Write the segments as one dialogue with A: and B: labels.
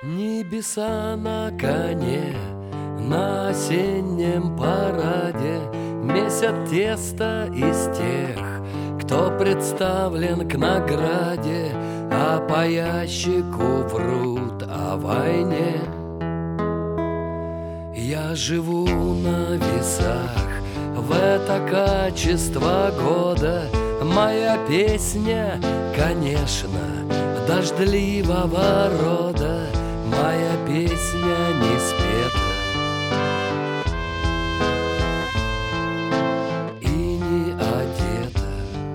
A: Небеса на коне, на осеннем параде месят тесто из тех, кто представлен к награде, а по ящику врут о войне. Я живу на весах в это качество года. Моя песня, конечно, дождливого рода. Моя песня не спета и не одета.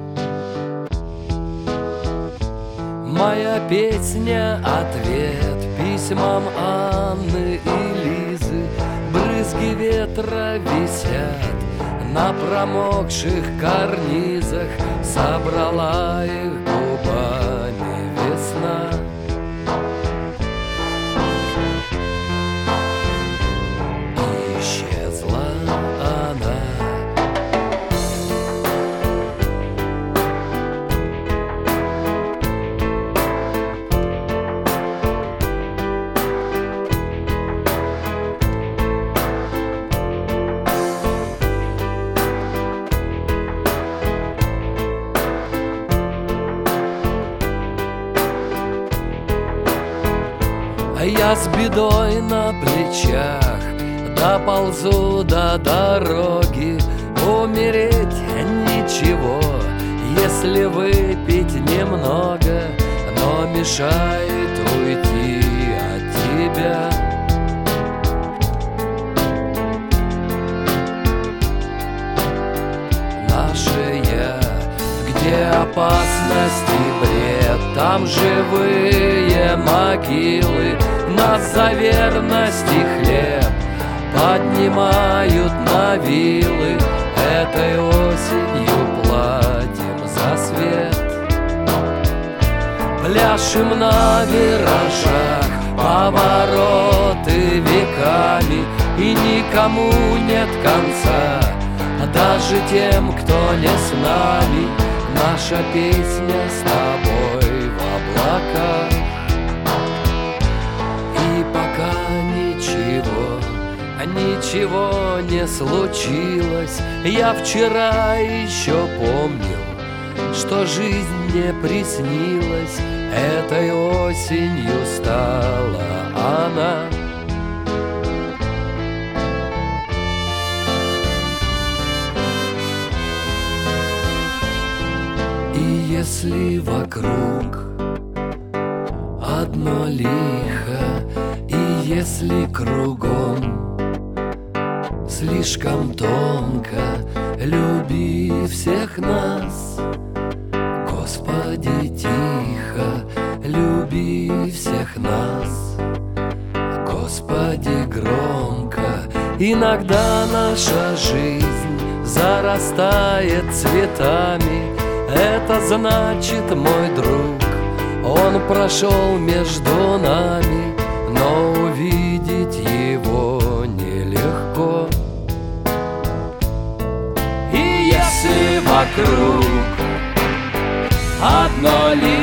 A: Моя песня — ответ письмам Анны и Лизы. Брызги ветра висят на промокших карнизах. Собрала их губами весна. Исчезла она. Я с бедой на плечах доползу до дороги. Умереть ничего, если выпить немного, но мешает уйти от тебя. Наше я, где опасность и бред, там живые могилы. Нас за верность и хлеб поднимают на вилы. Этой осенью платим за свет. Пляшем на виражах повороты веками, и никому нет конца, даже тем, кто не с нами. Наша песня с тобой в облаках. Ничего не случилось. Я вчера еще помнил, что жизнь мне приснилась. Этой осенью стала она. И если вокруг одно лихо, и если кругом слишком тонко, люби всех нас, Господи, тихо, люби всех нас, Господи, громко. Иногда наша жизнь зарастает цветами. Это значит, мой друг, он прошел между нами, но увидеть его нелегко. И если вокруг одно лишь